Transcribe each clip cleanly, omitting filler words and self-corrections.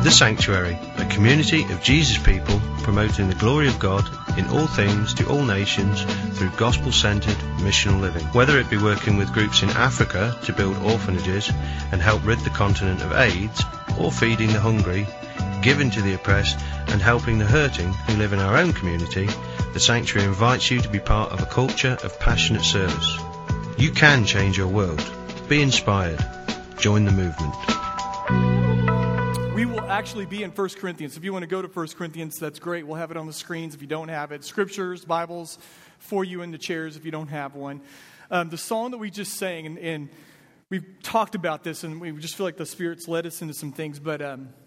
The Sanctuary, a community of Jesus people promoting the glory of God in all things to all nations through gospel-centered missional living. Whether it be working with groups in Africa to build orphanages and help rid the continent of AIDS, or feeding the hungry, giving to the oppressed and helping the hurting who live in our own community, the Sanctuary invites you to be part of a culture of passionate service. You can change your world. Be inspired. Join the movement. We will actually be in 1 Corinthians. If you want to go to 1 Corinthians, that's great. We'll have it on the screens if you don't have it. Scriptures, Bibles for you in the chairs if you don't have one. The song that we just sang, and we've talked about this, and we just feel like the Spirit's led us into some things, but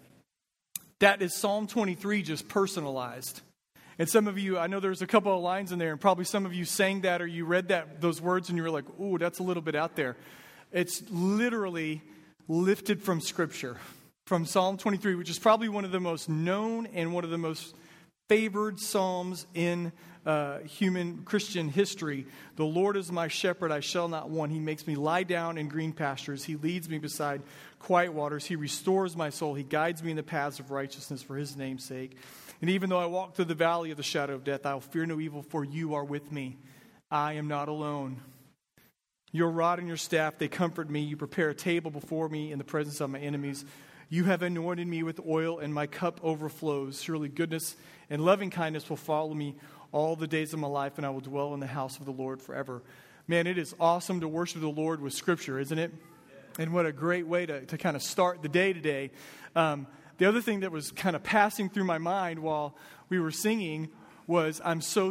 that is Psalm 23 just personalized. And some of you, I know there's a couple of lines in there, and probably some of you sang that or you read those words and you were like, ooh, that's a little bit out there. It's literally lifted from Scripture. From Psalm 23, which is probably one of the most known and one of the most favored psalms in human Christian history. The Lord is my shepherd, I shall not want. He makes me lie down in green pastures. He leads me beside quiet waters. He restores my soul. He guides me in the paths of righteousness for his name's sake. And even though I walk through the valley of the shadow of death, I will fear no evil, for you are with me. I am not alone. Your rod and your staff, they comfort me. You prepare a table before me in the presence of my enemies. You have anointed me with oil, and my cup overflows. Surely goodness and loving kindness will follow me all the days of my life, and I will dwell in the house of the Lord forever. Man, it is awesome to worship the Lord with Scripture, isn't it? And what a great way to kind of start the day today. The other thing that was kind of passing through my mind while we were singing was I'm so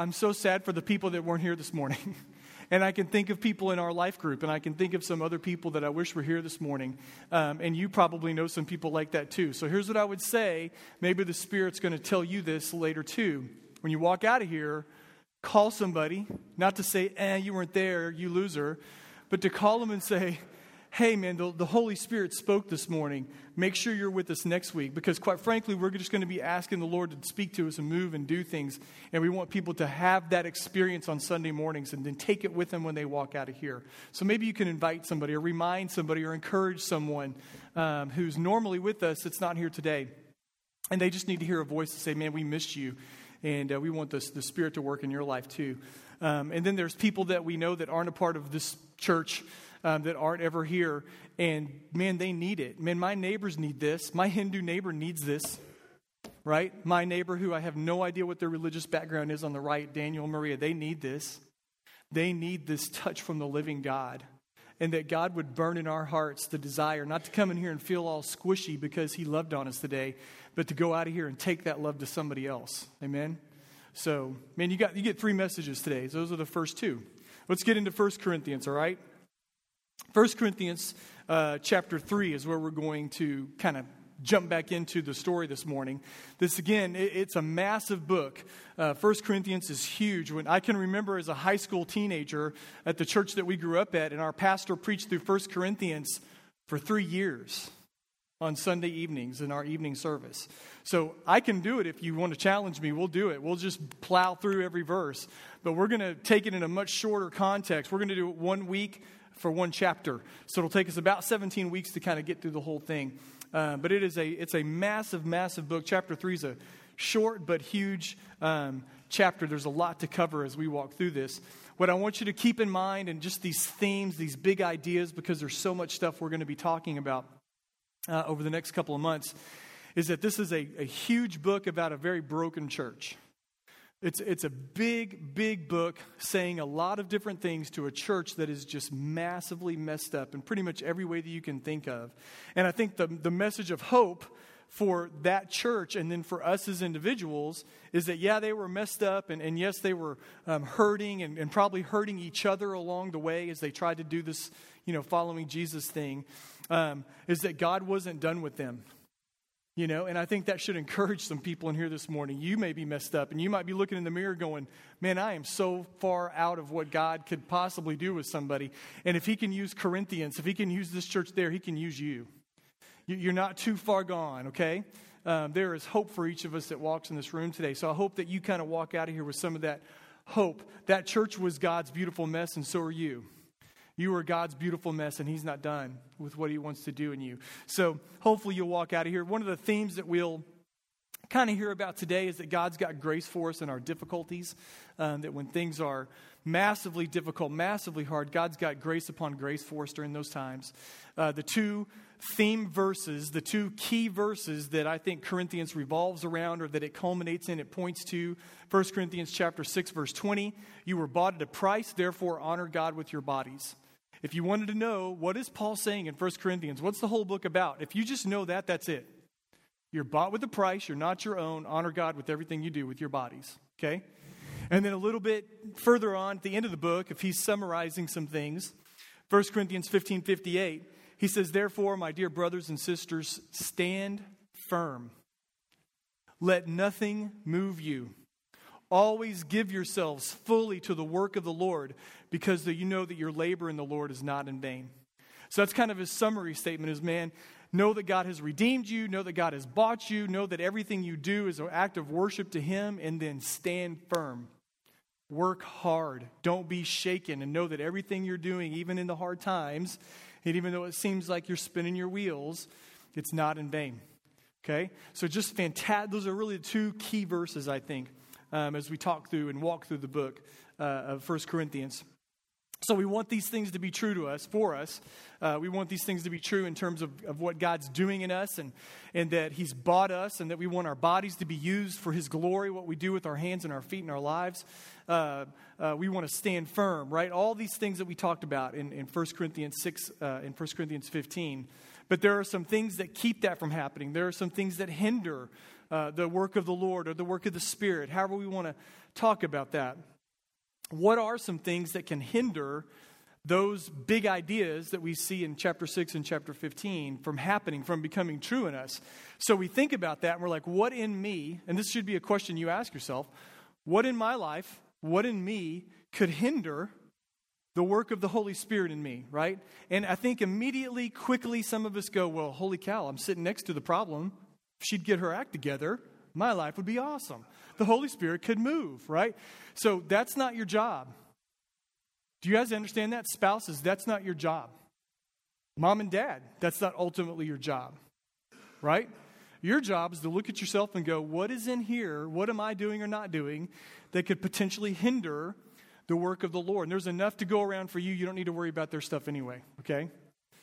sad for the people that weren't here this morning. And I can think of people in our life group, and I can think of some other people that I wish were here this morning. And you probably know some people like that too. So here's what I would say. Maybe the Spirit's going to tell you this later too. When you walk out of here, call somebody. Not to say, you weren't there, you loser. But to call them and say, hey man, the Holy Spirit spoke this morning. Make sure you're with us next week. Because quite frankly, we're just going to be asking the Lord to speak to us and move and do things. And we want people to have that experience on Sunday mornings and then take it with them when they walk out of here. So maybe you can invite somebody or remind somebody or encourage someone who's normally with us that's not here today. And they just need to hear a voice to say, man, we missed you. And we want the Spirit to work in your life too. And then there's people that we know that aren't a part of this church, that aren't ever here, and man, they need it. Man, my neighbors need this. My Hindu neighbor needs this, right? My neighbor who I have no idea what their religious background is on the right, Daniel and Maria, they need this. They need this touch from the living God, and that God would burn in our hearts the desire not to come in here and feel all squishy because he loved on us today, but to go out of here and take that love to somebody else. Amen? So, man, you get 3 messages today. Those are the first 2. Let's get into 1 Corinthians, all right? 1 Corinthians chapter 3 is where we're going to kind of jump back into the story this morning. This, again, it's a massive book. 1 Corinthians is huge. When I can remember as a high school teenager at the church that we grew up at, and our pastor preached through 1 Corinthians for 3 years on Sunday evenings in our evening service. So I can do it. If you want to challenge me, we'll do it. We'll just plow through every verse. But we're going to take it in a much shorter context. We're going to do it 1 week for 1 chapter. So it'll take us about 17 weeks to kind of get through the whole thing. But it's a massive, massive book. Chapter 3 is a short but huge chapter. There's a lot to cover as we walk through this. What I want you to keep in mind, and just these themes, these big ideas, because there's so much stuff we're going to be talking about over the next couple of months, is that this is a huge book about a very broken church. It's a big, big book saying a lot of different things to a church that is just massively messed up in pretty much every way that you can think of. And I think the message of hope for that church and then for us as individuals is that, yeah, they were messed up and yes, they were hurting and probably hurting each other along the way as they tried to do this, following Jesus thing, is that God wasn't done with them. And I think that should encourage some people in here this morning. You may be messed up, and you might be looking in the mirror going, man, I am so far out of what God could possibly do with somebody. And if he can use Corinthians, if he can use this church there, he can use you. You're not too far gone, okay? There is hope for each of us that walks in this room today. So I hope that you kind of walk out of here with some of that hope. That church was God's beautiful mess, and so are you. You are God's beautiful mess, and he's not done with what he wants to do in you. So hopefully you'll walk out of here. One of the themes that we'll kind of hear about today is that God's got grace for us in our difficulties, that when things are massively difficult, massively hard, God's got grace upon grace for us during those times. The two theme verses, the two key verses that I think Corinthians revolves around, or that it culminates in, it points to 1 Corinthians chapter 6, verse 20. You were bought at a price, therefore honor God with your bodies. If you wanted to know, what is Paul saying in 1 Corinthians? What's the whole book about? If you just know that, that's it. You're bought with a price. You're not your own. Honor God with everything you do with your bodies. Okay? And then a little bit further on at the end of the book, if he's summarizing some things, 1 Corinthians 15:58, he says, therefore, my dear brothers and sisters, stand firm. Let nothing move you. Always give yourselves fully to the work of the Lord, because you know that your labor in the Lord is not in vain. So that's kind of his summary statement is, man, know that God has redeemed you, know that God has bought you, know that everything you do is an act of worship to him, and then stand firm. Work hard. Don't be shaken, and know that everything you're doing, even in the hard times, and even though it seems like you're spinning your wheels, it's not in vain. Okay? So just fantastic. Those are really the two key verses, I think, as we talk through and walk through the book of 1 Corinthians. So we want these things to be true to us, for us. We want these things to be true in terms of what God's doing in us, and that he's bought us, and that we want our bodies to be used for his glory, what we do with our hands and our feet and our lives. We want to stand firm, right? All these things that we talked about in 1 Corinthians 6, in 1 Corinthians 15. But there are some things that keep that from happening. There are some things that hinder the work of the Lord or the work of the Spirit, however we want to talk about that. What are some things that can hinder those big ideas that we see in chapter 6 and chapter 15 from happening, from becoming true in us? So we think about that and we're like, what in me, and this should be a question you ask yourself, what in my life, what in me could hinder the work of the Holy Spirit in me, right? And I think immediately, quickly, some of us go, well, holy cow, I'm sitting next to the problem. If she'd get her act together, my life would be awesome. The Holy Spirit could move, right? So that's not your job. Do you guys understand that? Spouses, that's not your job. Mom and dad, that's not ultimately your job, right? Your job is to look at yourself and go, what is in here? What am I doing or not doing that could potentially hinder the work of the Lord? And there's enough to go around for you. You don't need to worry about their stuff anyway, okay?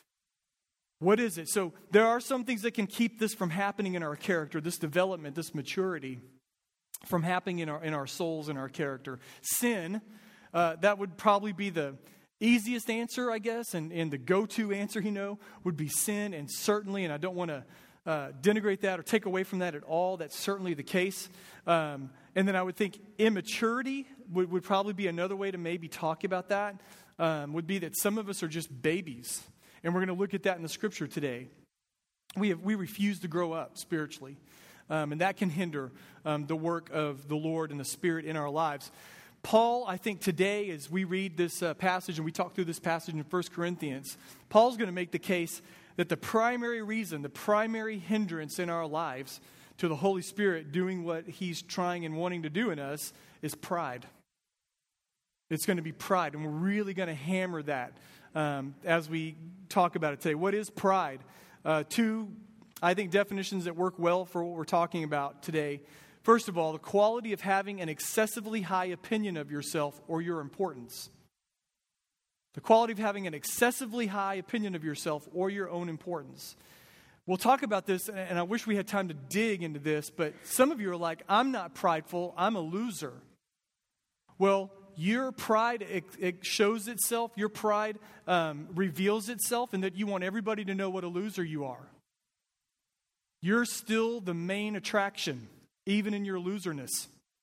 What is it? So there are some things that can keep this from happening in our character, this development, this maturity from happening in our souls and our character. Sin, that would probably be the easiest answer, I guess, and the go-to answer, would be sin. And certainly, and I don't want to denigrate that or take away from that at all, that's certainly the case. And then I would think immaturity would probably be another way to maybe talk about that, would be that some of us are just babies. And we're going to look at that in the scripture today. We refuse to grow up spiritually. And that can hinder the work of the Lord and the Spirit in our lives. Paul, I think today, as we read this passage and we talk through this passage in 1 Corinthians, Paul's going to make the case that the primary reason, the primary hindrance in our lives to the Holy Spirit doing what he's trying and wanting to do in us is pride. It's going to be pride, and we're really going to hammer that as we talk about it today. What is pride? Two, I think, definitions that work well for what we're talking about today. First of all, the quality of having an excessively high opinion of yourself or your importance. The quality of having an excessively high opinion of yourself or your own importance. We'll talk about this, and I wish we had time to dig into this, but some of you are like, I'm not prideful, I'm a loser. Well, your pride, it shows itself, your pride reveals itself in that you want everybody to know what a loser you are. You're still the main attraction, even in your loserness.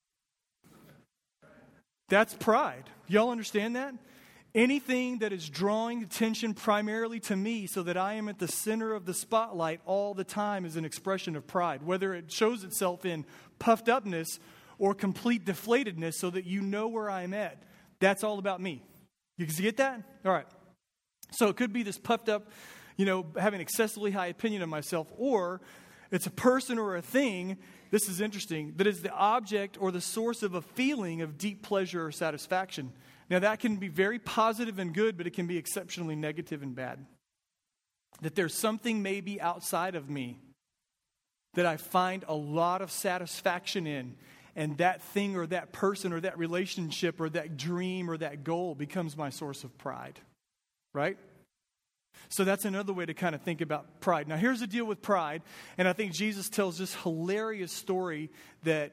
That's pride. Y'all understand that? Anything that is drawing attention primarily to me so that I am at the center of the spotlight all the time is an expression of pride. Whether it shows itself in puffed upness or complete deflatedness so that you know where I'm at. That's all about me. You get that? All right. So it could be this puffed up, having excessively high opinion of myself, or it's a person or a thing, this is interesting, that is the object or the source of a feeling of deep pleasure or satisfaction. Now, that can be very positive and good, but it can be exceptionally negative and bad. That there's something maybe outside of me that I find a lot of satisfaction in, and that thing or that person or that relationship or that dream or that goal becomes my source of pride, right? So that's another way to kind of think about pride. Now, here's the deal with pride, and I think Jesus tells this hilarious story that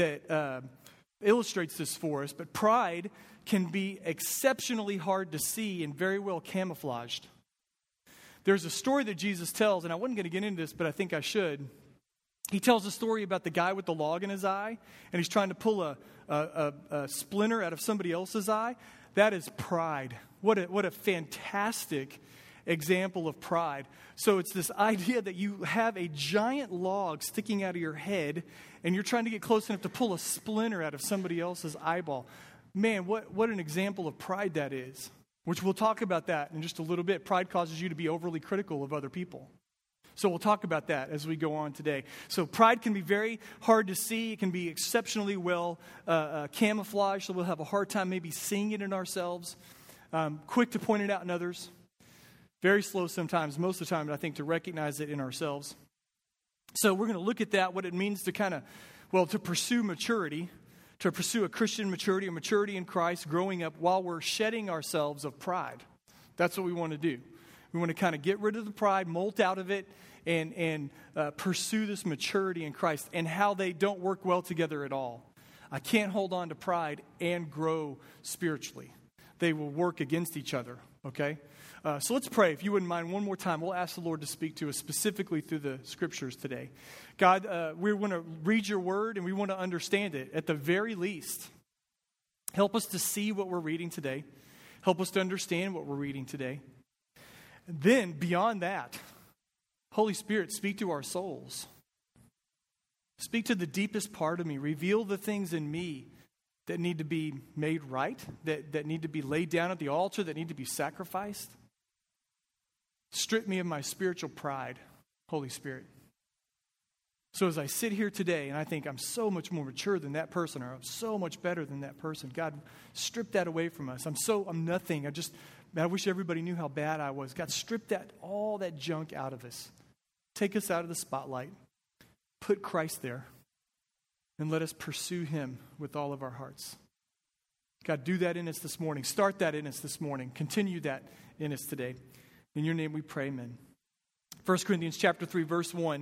illustrates this for us, but pride can be exceptionally hard to see and very well camouflaged. There's a story that Jesus tells, and I wasn't going to get into this, but I think I should. He tells a story about the guy with the log in his eye, and he's trying to pull a splinter out of somebody else's eye. That is pride. What a fantastic example of pride. So it's this idea that you have a giant log sticking out of your head, and you're trying to get close enough to pull a splinter out of somebody else's eyeball. Man, what an example of pride that is, which we'll talk about that in just a little bit. Pride causes you to be overly critical of other people. So we'll talk about that as we go on today. So pride can be very hard to see. It can be exceptionally well camouflaged, so we'll have a hard time maybe seeing it in ourselves. Quick to point it out in others. Very slow sometimes, most of the time, I think, to recognize it in ourselves. So we're going to look at that, what it means to to pursue maturity, to pursue a Christian maturity, a maturity in Christ, growing up while we're shedding ourselves of pride. That's what we want to do. We want to kind of get rid of the pride, molt out of it, and pursue this maturity in Christ, and how they don't work well together at all. I can't hold on to pride and grow spiritually. They will work against each other, okay? So let's pray. If you wouldn't mind, one more time, we'll ask the Lord to speak to us specifically through the Scriptures today. God, we want to read your word, and we want to understand it at the very least. Help us to see what we're reading today. Help us to understand what we're reading today. Then, beyond that, Holy Spirit, speak to our souls. Speak to the deepest part of me. Reveal the things in me that need to be made right, that need to be laid down at the altar, that need to be sacrificed. Strip me of my spiritual pride, Holy Spirit. So as I sit here today and I think I'm so much more mature than that person, or I'm so much better than that person, God, strip that away from us. I'm nothing. I wish everybody knew how bad I was. God, strip all that junk out of us. Take us out of the spotlight. Put Christ there. And let us pursue him with all of our hearts. God, do that in us this morning. Start that in us this morning. Continue that in us today. In your name we pray, amen. 1 Corinthians chapter 3, verse 1.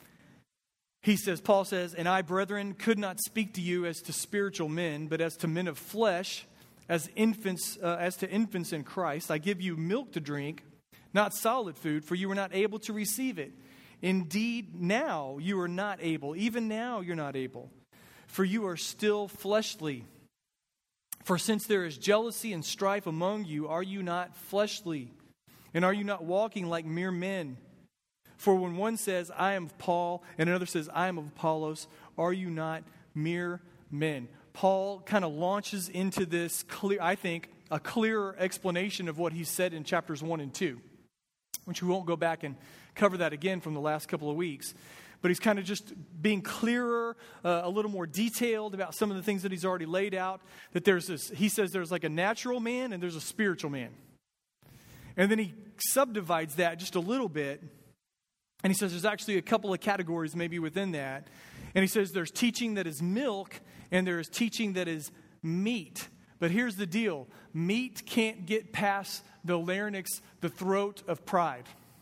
Paul says, "And I, brethren, could not speak to you as to spiritual men, but as to men of flesh, as to infants in Christ. I give you milk to drink, not solid food, for you were not able to receive it. Indeed, now you are not able. Even now you're not able. For you are still fleshly. For since there is jealousy and strife among you, are you not fleshly? And are you not walking like mere men? For when one says, I am of Paul, and another says, I am of Apollos, are you not mere men?" Paul kind of launches into this a clearer explanation of what he said in chapters 1 and 2, which we won't go back and cover that again from the last couple of weeks. But he's kind of just being clearer, a little more detailed about some of the things that he's already laid out. That he says there's like a natural man and there's a spiritual man. And then he subdivides that just a little bit. And he says there's actually a couple of categories maybe within that. And he says there's teaching that is milk and there is teaching that is meat. But here's the deal. Meat can't get past the larynx, the throat of pride.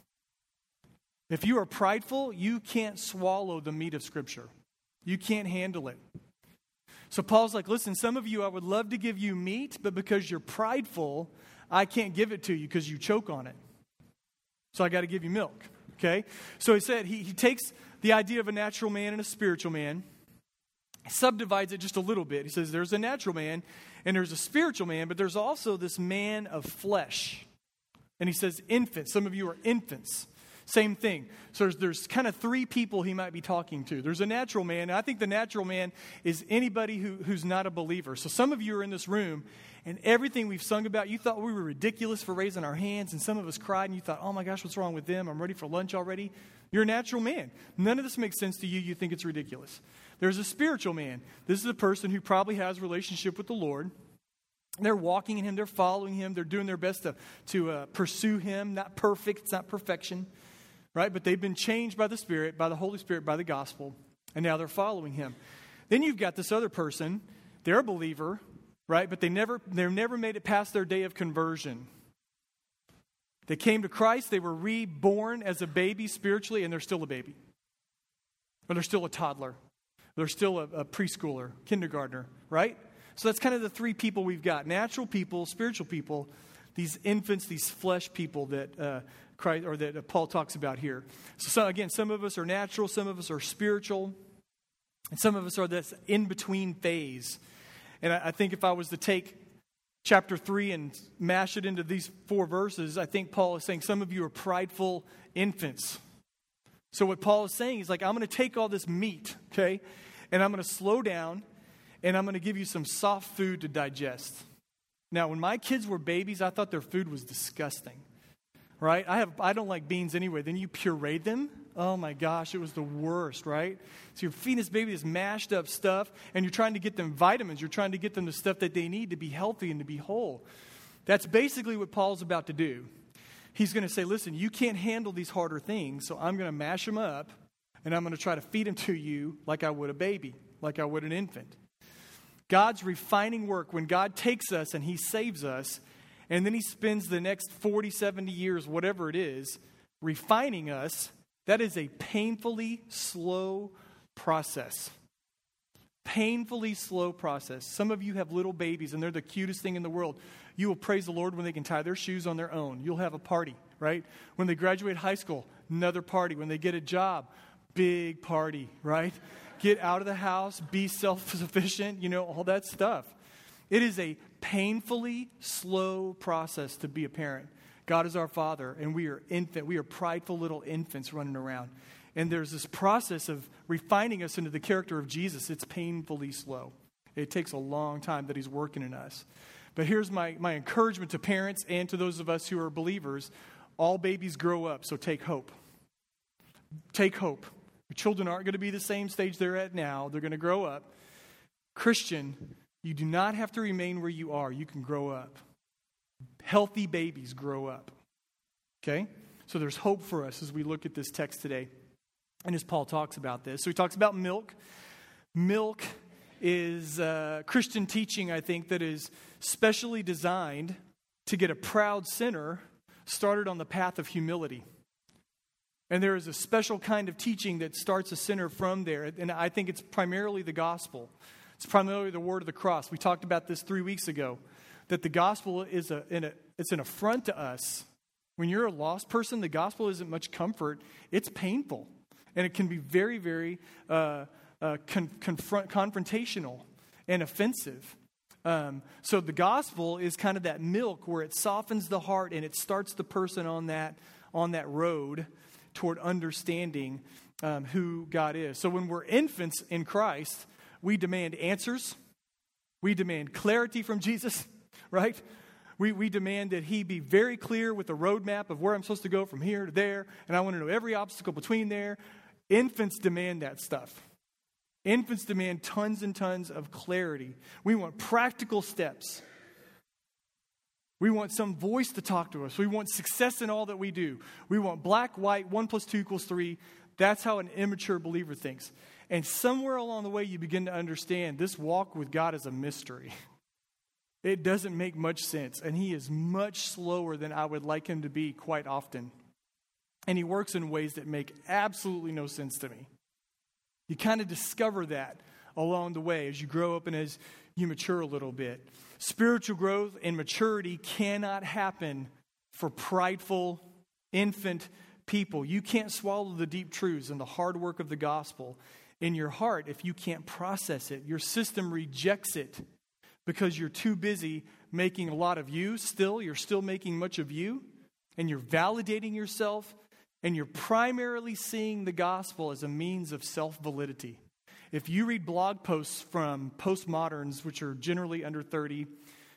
If you are prideful, you can't swallow the meat of Scripture. You can't handle it. So Paul's like, listen, some of you, I would love to give you meat, but because you're prideful, I can't give it to you because you choke on it. So I got to give you milk. Okay? So he said he takes the idea of a natural man and a spiritual man, subdivides it just a little bit. He says there's a natural man and there's a spiritual man, but there's also this man of flesh. And he says infants. Some of you are infants. Same thing. So there's kind of three people he might be talking to. There's a natural man. And I think the natural man is anybody who's not a believer. So some of you are in this room, and everything we've sung about, you thought we were ridiculous for raising our hands, and some of us cried, and you thought, oh my gosh, what's wrong with them? I'm ready for lunch already. You're a natural man. None of this makes sense to you. You think it's ridiculous. There's a spiritual man. This is a person who probably has a relationship with the Lord. They're walking in him. They're following him. They're doing their best to pursue him. Not perfect. It's not perfection, right? But they've been changed by the Spirit, by the Holy Spirit, by the gospel, and now they're following him. Then you've got this other person. They're a believer, right? But they've never made it past their day of conversion. They came to Christ. They were reborn as a baby spiritually, and they're still a baby. Or they're still a toddler. They're still a preschooler, kindergartner, right? So that's kind of the three people we've got. Natural people, spiritual people, these infants, these flesh people that Christ, or that Paul talks about here. So again, some of us are natural, some of us are spiritual, and some of us are this in-between phase. And I think if I was to take chapter 3 and mash it into these 4 verses, I think Paul is saying some of you are prideful infants. So what Paul is saying is like, I'm going to take all this meat, okay, and I'm going to slow down, and I'm going to give you some soft food to digest. Now, when my kids were babies, I thought their food was disgusting, right? I don't like beans anyway. Then you puree them. Oh my gosh, it was the worst, right? So you're feeding this baby this mashed up stuff, and you're trying to get them vitamins. You're trying to get them the stuff that they need to be healthy and to be whole. That's basically what Paul's about to do. He's going to say, listen, you can't handle these harder things, so I'm going to mash them up, and I'm going to try to feed them to you like I would a baby, like I would an infant. God's refining work, when God takes us and he saves us, and then he spends the next 40, 70 years, whatever it is, refining us, that is a painfully slow process. Painfully slow process. Some of you have little babies, and they're the cutest thing in the world. You will praise the Lord when they can tie their shoes on their own. You'll have a party, right? When they graduate high school, another party. When they get a job, big party, right? Get out of the house, be self-sufficient, all that stuff. It is a painfully slow process to be a parent. God is our Father, and we are prideful little infants running around. And there's this process of refining us into the character of Jesus. It's painfully slow. It takes a long time that he's working in us. But here's my encouragement to parents and to those of us who are believers. All babies grow up, so take hope. Take hope. Your children aren't going to be the same stage they're at now. They're going to grow up. Christian, you do not have to remain where you are. You can grow up. Healthy babies grow up. Okay? So there's hope for us as we look at this text today. And as Paul talks about this. So he talks about milk. Milk is Christian teaching, I think, that is specially designed to get a proud sinner started on the path of humility. And there is a special kind of teaching that starts a sinner from there. And I think it's primarily the gospel. It's primarily the word of the cross. We talked about this 3 weeks ago. That the gospel is it's an affront to us. When you're a lost person, the gospel isn't much comfort. It's painful. And it can be very, very confrontational and offensive. So the gospel is kind of that milk where it softens the heart and it starts the person on that road toward understanding who God is. So when we're infants in Christ, we demand answers. We demand clarity from Jesus. Right? We demand that he be very clear with the roadmap of where I'm supposed to go from here to there, and I want to know every obstacle between there. Infants demand that stuff. Infants demand tons and tons of clarity. We want practical steps. We want some voice to talk to us. We want success in all that we do. We want black, white, 1 + 2 = 3. That's how an immature believer thinks. And somewhere along the way, you begin to understand this walk with God is a mystery. It doesn't make much sense, and he is much slower than I would like him to be quite often. And he works in ways that make absolutely no sense to me. You kind of discover that along the way as you grow up and as you mature a little bit. Spiritual growth and maturity cannot happen for prideful infant people. You can't swallow the deep truths and the hard work of the gospel in your heart if you can't process it. Your system rejects it. Because you're too busy making a lot of you still. You're still making much of you. And you're validating yourself. And you're primarily seeing the gospel as a means of self-validity. If you read blog posts from postmoderns, which are generally under 30,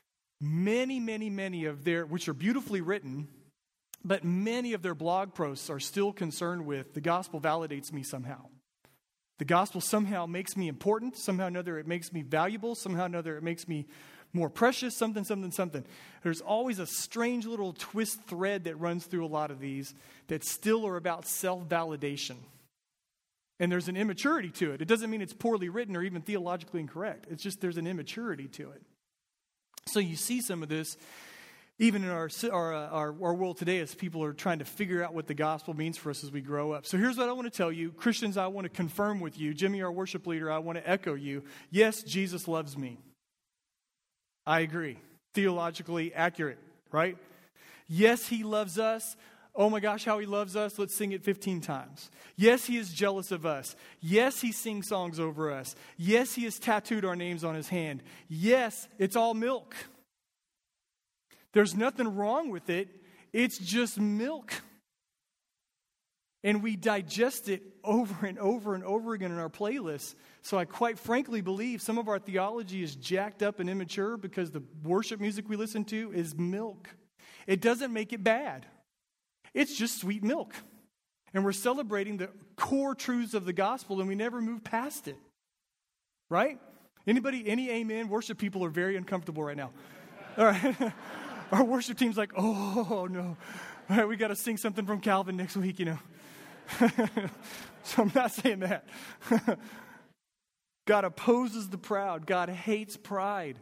many of their, which are beautifully written, but many of their blog posts are still concerned with the gospel validates me somehow. The gospel somehow makes me important. Somehow or another it makes me valuable. Somehow or another it makes me more precious, something, something, something. There's always a strange little twist thread that runs through a lot of these that still are about self-validation. And there's an immaturity to it. It doesn't mean it's poorly written or even theologically incorrect. It's just there's an immaturity to it. So you see some of this even in our world today as people are trying to figure out what the gospel means for us as we grow up. So here's what I want to tell you. Christians, I want to confirm with you. Jimmy, our worship leader, I want to echo you. Yes, Jesus loves me. I agree. Theologically accurate, right? Yes, he loves us. Oh my gosh, how he loves us. Let's sing it 15 times. Yes, he is jealous of us. Yes, he sings songs over us. Yes, he has tattooed our names on his hand. Yes, it's all milk. There's nothing wrong with it. It's just milk. And we digest it over and over and over again in our playlists. So I quite frankly believe some of our theology is jacked up and immature because the worship music we listen to is milk. It doesn't make it bad. It's just sweet milk. And we're celebrating the core truths of the gospel and we never move past it. Right? Anybody, any amen? Worship people are very uncomfortable right now. All right. Our worship team's like, oh, no. All right, we got to sing something from Calvin next week, So I'm not saying that. God opposes the proud. God hates pride.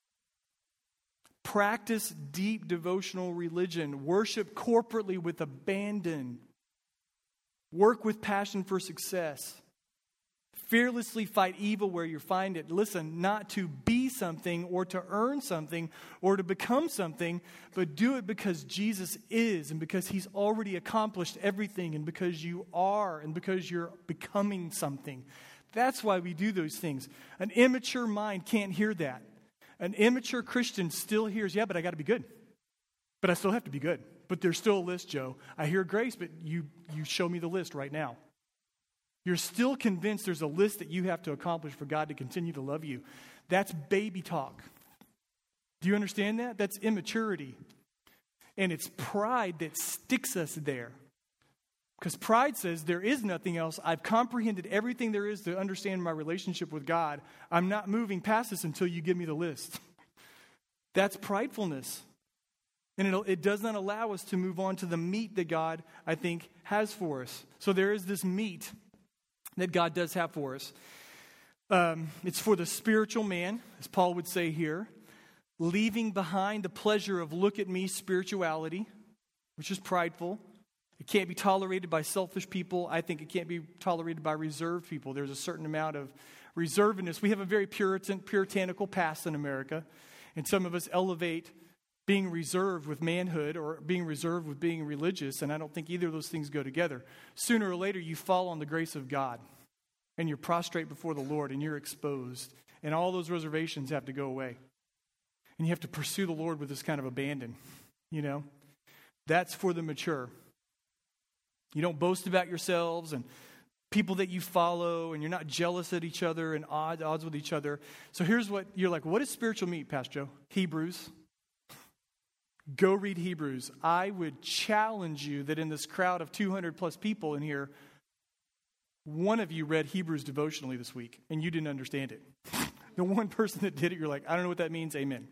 Practice deep devotional religion. Worship corporately with abandon. Work with passion for success. Fearlessly fight evil where you find it. Listen, not to be something or to earn something or to become something, but do it because Jesus is and because he's already accomplished everything and because you are and because you're becoming something. That's why we do those things. An immature mind can't hear that. An immature Christian still hears, yeah, but I got to be good. But I still have to be good. But there's still a list, Joe. I hear grace, but you show me the list right now. You're still convinced there's a list that you have to accomplish for God to continue to love you. That's baby talk. Do you understand that? That's immaturity. And it's pride that sticks us there. Because pride says there is nothing else. I've comprehended everything there is to understand my relationship with God. I'm not moving past this until you give me the list. That's pridefulness. And it does not allow us to move on to the meat that God, I think, has for us. So there is this meat that God does have for us. It's for the spiritual man, as Paul would say here, leaving behind the pleasure of look at me spirituality, which is prideful. It can't be tolerated by selfish people. I think it can't be tolerated by reserved people. There's a certain amount of reservedness. We have a very puritanical past in America, and some of us elevate being reserved with manhood or being reserved with being religious, and I don't think either of those things go together. Sooner or later, you fall on the grace of God, and you're prostrate before the Lord, and you're exposed, and all those reservations have to go away. And you have to pursue the Lord with this kind of abandon, That's for the mature. You don't boast about yourselves and people that you follow, and you're not jealous at each other and odds with each other. So here's what you're like, what is spiritual meat, Pastor Joe? Hebrews. Go read Hebrews. I would challenge you that in this crowd of 200 plus people in here, one of you read Hebrews devotionally this week, and you didn't understand it. The one person that did it, you're like, I don't know what that means. Amen.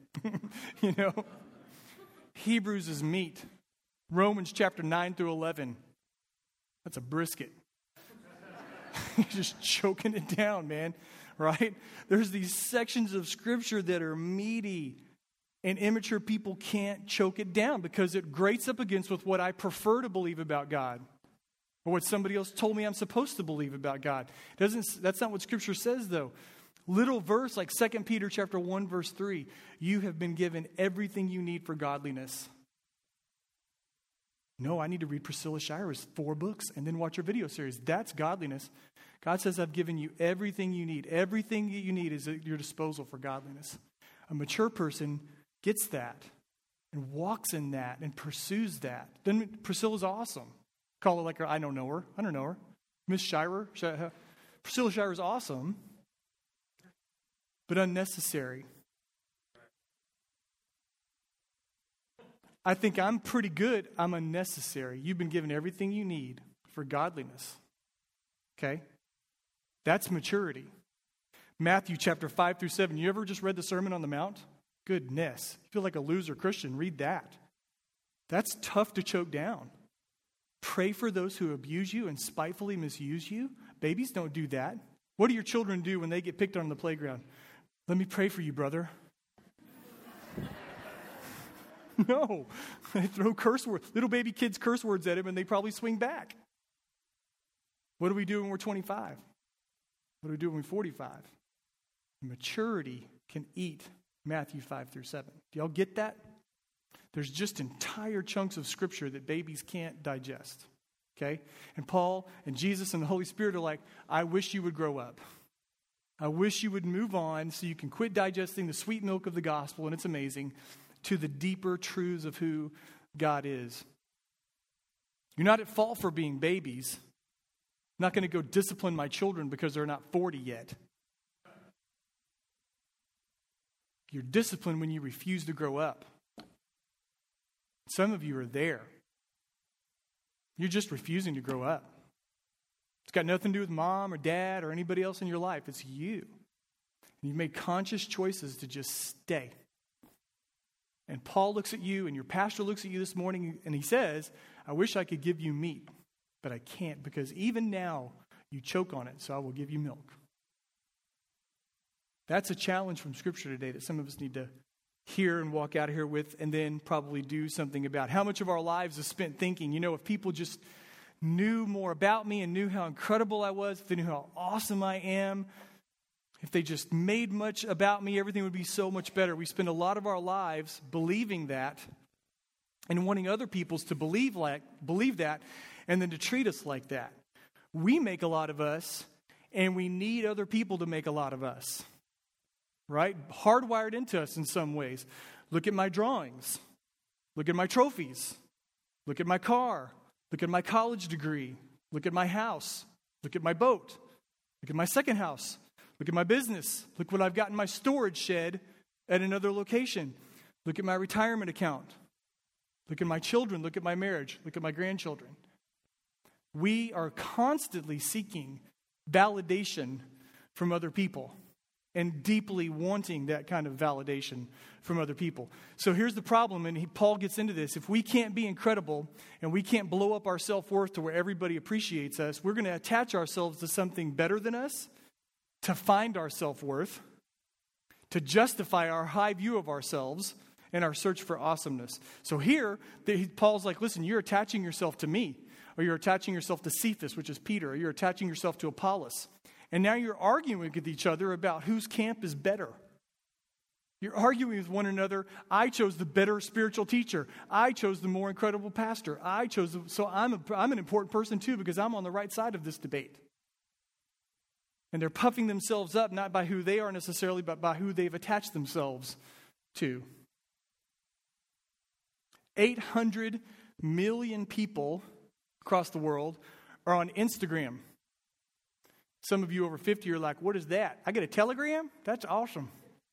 Hebrews is meat. Romans chapter 9 through 11. That's a brisket. You're just choking it down, man. Right? There's these sections of Scripture that are meaty. And immature people can't choke it down because it grates up against with what I prefer to believe about God or what somebody else told me I'm supposed to believe about God. That's not what Scripture says, though. Little verse like 2 Peter chapter 1, verse 3. You have been given everything you need for godliness. No, I need to read Priscilla Shirer's 4 books and then watch her video series. That's godliness. God says, I've given you everything you need. Everything that you need is at your disposal for godliness. A mature person gets that and walks in that and pursues that. Then Priscilla's awesome. Call it like her, I don't know her. Miss Shirer. Priscilla Shirer is awesome, but unnecessary. I think I'm pretty good. I'm unnecessary. You've been given everything you need for godliness. Okay? That's maturity. Matthew chapter 5 through 7. You ever just read the Sermon on the Mount? Goodness. You feel like a loser Christian, read that. That's tough to choke down. Pray for those who abuse you and spitefully misuse you. Babies don't do that. What do your children do when they get picked on the playground? Let me pray for you, brother. No. They throw curse words. Little baby kids curse words at him and they probably swing back. What do we do when we're 25? What do we do when we're 45? Maturity can eat Matthew 5-7. Do y'all get that? There's just entire chunks of Scripture that babies can't digest. Okay? And Paul and Jesus and the Holy Spirit are like, I wish you would grow up. I wish you would move on so you can quit digesting the sweet milk of the gospel, and it's amazing, to the deeper truths of who God is. You're not at fault for being babies. I'm not going to go discipline my children because they're not 40 yet. You're disciplined when you refuse to grow up. Some of you are there. You're just refusing to grow up. It's got nothing to do with mom or dad or anybody else in your life. It's you. You've made conscious choices to just stay. And Paul looks at you and your pastor looks at you this morning and he says, I wish I could give you meat, but I can't because even now you choke on it, so I will give you milk. That's a challenge from Scripture today that some of us need to hear and walk out of here with and then probably do something about. How much of our lives is spent thinking, if people just knew more about me and knew how incredible I was, if they knew how awesome I am, if they just made much about me, everything would be so much better. We spend a lot of our lives believing that and wanting other people to believe that and then to treat us like that. We make a lot of us and we need other people to make a lot of us. Right? Hardwired into us in some ways. Look at my drawings. Look at my trophies. Look at my car. Look at my college degree. Look at my house. Look at my boat. Look at my second house. Look at my business. Look what I've got in my storage shed at another location. Look at my retirement account. Look at my children. Look at my marriage. Look at my grandchildren. We are constantly seeking validation from other people and deeply wanting that kind of validation from other people. So here's the problem, and Paul gets into this. If we can't be incredible and we can't blow up our self-worth to where everybody appreciates us, we're going to attach ourselves to something better than us to find our self-worth, to justify our high view of ourselves and our search for awesomeness. So here, Paul's like, listen, you're attaching yourself to me, or you're attaching yourself to Cephas, which is Peter, or you're attaching yourself to Apollos. And now you're arguing with each other about whose camp is better. You're arguing with one another. I chose the better spiritual teacher. I chose the more incredible pastor. So I'm an important person too because I'm on the right side of this debate. And they're puffing themselves up not by who they are necessarily, but by who they've attached themselves to. 800 million people across the world are on Instagram. Some of you over 50 are like, what is that? I get a telegram? That's awesome.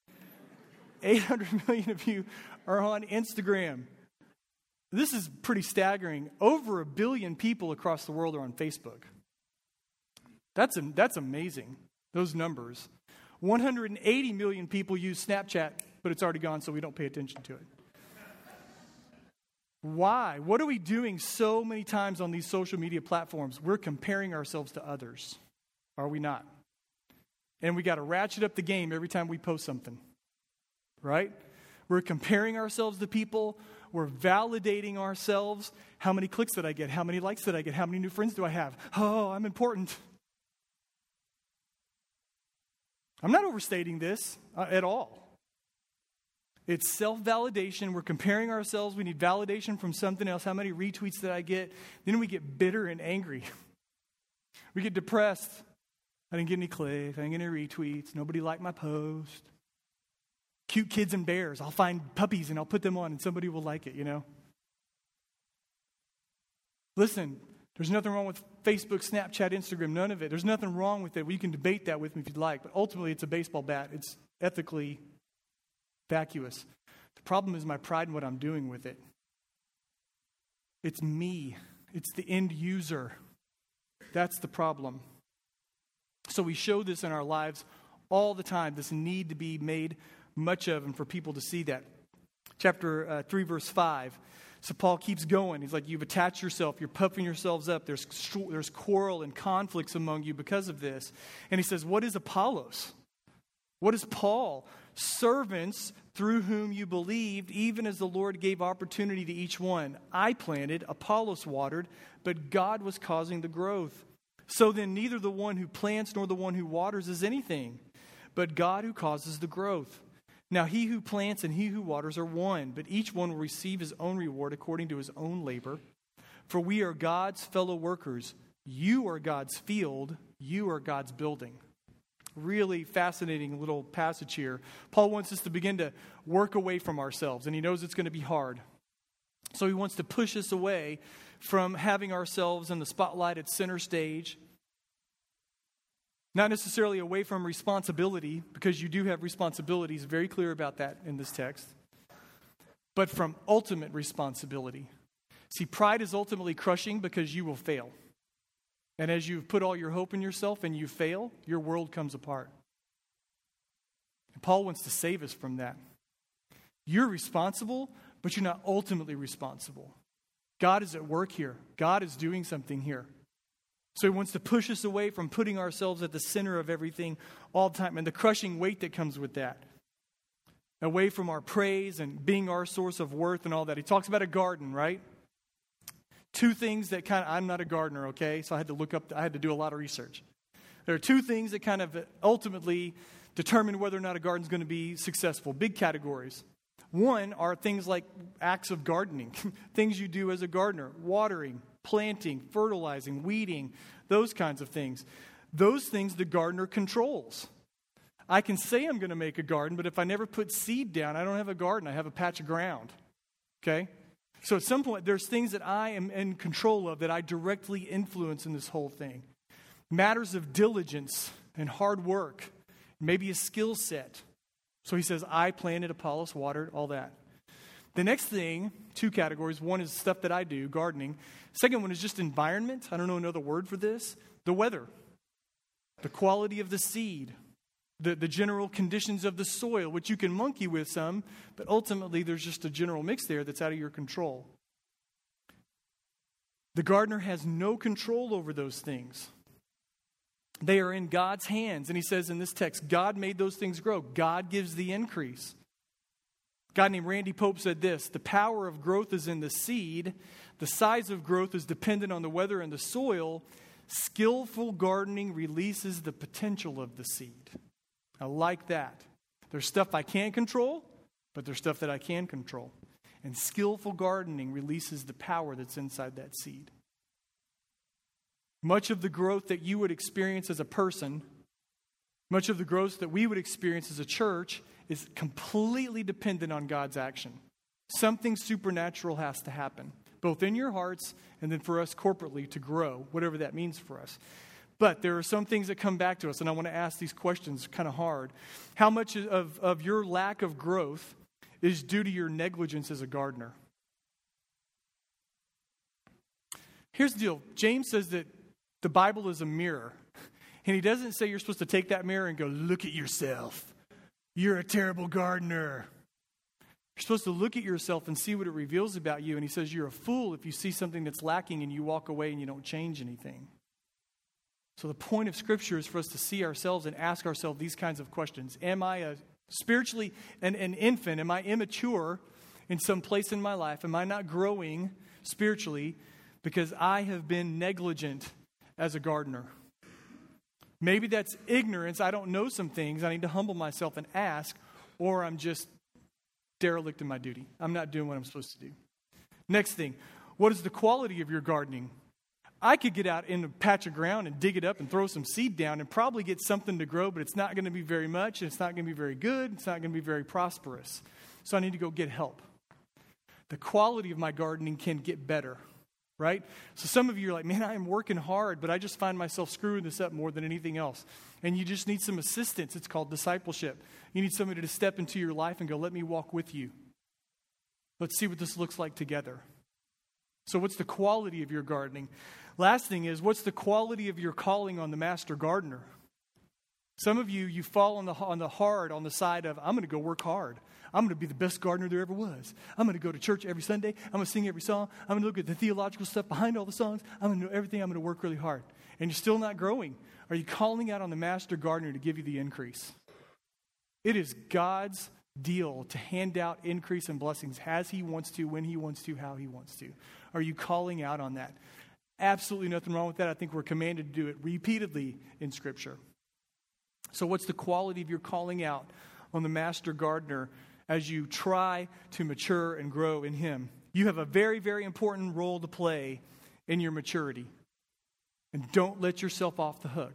800 million of you are on Instagram. This is pretty staggering. Over 1 billion people across the world are on Facebook. That's amazing, those numbers. 180 million people use Snapchat, but it's already gone, so we don't pay attention to it. Why? What are we doing so many times on these social media platforms? We're comparing ourselves to others. Are we not? And we got to ratchet up the game every time we post something. Right? We're comparing ourselves to people. We're validating ourselves. How many clicks did I get? How many likes did I get? How many new friends do I have? Oh, I'm important. I'm not overstating this at all. It's self-validation. We're comparing ourselves. We need validation from something else. How many retweets did I get? Then we get bitter and angry. We get depressed. I didn't get any clicks. I didn't get any retweets. Nobody liked my post. Cute kids and bears. I'll find puppies and I'll put them on and somebody will like it, Listen, there's nothing wrong with Facebook, Snapchat, Instagram, none of it. There's nothing wrong with it. We can debate that with me if you'd like. But ultimately, it's a baseball bat. It's ethically vacuous. The problem is my pride in what I'm doing with it. It's me. It's the end user. That's the problem. So we show this in our lives all the time, this need to be made much of and for people to see that. Chapter 3, verse 5. So Paul keeps going. He's like, you've attached yourself. You're puffing yourselves up. There's quarrel and conflicts among you because of this. And he says, what is Apollos? What is Paul? Servants through whom you believed, even as the Lord gave opportunity to each one. I planted, Apollos watered, but God was causing the growth. So then neither the one who plants nor the one who waters is anything, but God who causes the growth. Now he who plants and he who waters are one, but each one will receive his own reward according to his own labor. For we are God's fellow workers. You are God's field. You are God's building. Really fascinating little passage here. Paul wants us to begin to work away from ourselves, and he knows it's going to be hard. So he wants to push us away from having ourselves in the spotlight at center stage. Not necessarily away from responsibility, because you do have responsibilities, very clear about that in this text, but from ultimate responsibility. See, pride is ultimately crushing because you will fail. And as you've put all your hope in yourself and you fail, your world comes apart. And Paul wants to save us from that. You're responsible, but you're not ultimately responsible. God is at work here. God is doing something here. So he wants to push us away from putting ourselves at the center of everything all the time and the crushing weight that comes with that. Away from our praise and being our source of worth and all that. He talks about a garden, right? Two things that I'm not a gardener, okay? So I had to do a lot of research. There are two things that kind of ultimately determine whether or not a garden's going to be successful. Big categories. One are things like acts of gardening, things you do as a gardener, watering, planting, fertilizing, weeding, those kinds of things. Those things the gardener controls. I can say I'm going to make a garden, but if I never put seed down, I don't have a garden. I have a patch of ground. Okay? So at some point, there's things that I am in control of that I directly influence in this whole thing. Matters of diligence and hard work, maybe a skill set. So he says, I planted, Apollos watered, all that. The next thing, two categories. One is stuff that I do, gardening. Second one is just environment. I don't know another word for this. The weather, the quality of the seed, the general conditions of the soil, which you can monkey with some, but ultimately there's just a general mix there that's out of your control. The gardener has no control over those things. They are in God's hands. And he says in this text, God made those things grow. God gives the increase. A guy named Randy Pope said this, the power of growth is in the seed. The size of growth is dependent on the weather and the soil. Skillful gardening releases the potential of the seed. I like that. There's stuff I can't control, but there's stuff that I can control. And skillful gardening releases the power that's inside that seed. Much of the growth that you would experience as a person, much of the growth that we would experience as a church is completely dependent on God's action. Something supernatural has to happen, both in your hearts and then for us corporately to grow, whatever that means for us. But there are some things that come back to us, and I want to ask these questions kind of hard. How much of your lack of growth is due to your negligence as a gardener? Here's the deal. James says that the Bible is a mirror. And he doesn't say you're supposed to take that mirror and go, look at yourself. You're a terrible gardener. You're supposed to look at yourself and see what it reveals about you. And he says you're a fool if you see something that's lacking and you walk away and you don't change anything. So the point of Scripture is for us to see ourselves and ask ourselves these kinds of questions. Am I spiritually an infant? Am I immature in some place in my life? Am I not growing spiritually because I have been negligent as a gardener? Maybe that's ignorance. I don't know some things. I need to humble myself and ask, or I'm just derelict in my duty. I'm not doing what I'm supposed to do. Next thing, what is the quality of your gardening? I could get out in a patch of ground and dig it up and throw some seed down and probably get something to grow, but it's not going to be very much, and it's not going to be very good, it's not going to be very prosperous. So I need to go get help. The quality of my gardening can get better, right? So some of you are like, man, I am working hard, but I just find myself screwing this up more than anything else. And you just need some assistance. It's called discipleship. You need somebody to step into your life and go, let me walk with you. Let's see what this looks like together. So what's the quality of your gardening? Last thing is, what's the quality of your calling on the master gardener? Some of you fall on the side of, I'm going to go work hard. I'm going to be the best gardener there ever was. I'm going to go to church every Sunday. I'm going to sing every song. I'm going to look at the theological stuff behind all the songs. I'm going to know everything. I'm going to work really hard. And you're still not growing. Are you calling out on the master gardener to give you the increase? It is God's deal to hand out increase and blessings as he wants to, when he wants to, how he wants to. Are you calling out on that? Absolutely nothing wrong with that. I think we're commanded to do it repeatedly in Scripture. So what's the quality of your calling out on the master gardener as you try to mature and grow in him? You have a very, very important role to play in your maturity. And don't let yourself off the hook.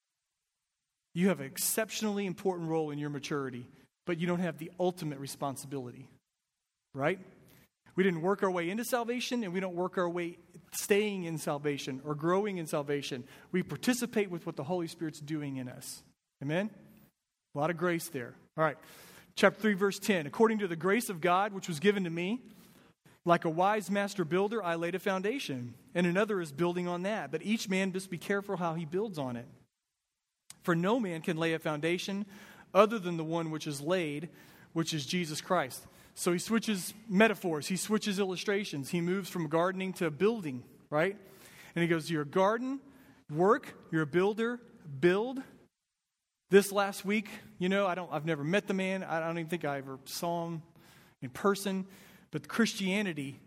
You have an exceptionally important role in your maturity, but you don't have the ultimate responsibility, right? We didn't work our way into salvation, and we don't work our way staying in salvation or growing in salvation. We participate with what the Holy Spirit's doing in us. Amen? A lot of grace there. All right. Chapter 3, verse 10. According to the grace of God, which was given to me, like a wise master builder, I laid a foundation, and another is building on that. But each man must be careful how he builds on it. For no man can lay a foundation other than the one which is laid, which is Jesus Christ. So he switches metaphors. He switches illustrations. He moves from gardening to building, right? And he goes, you're a garden, work. You're a builder, build. This last week, I've never met the man. I don't even think I ever saw him in person. But Christianity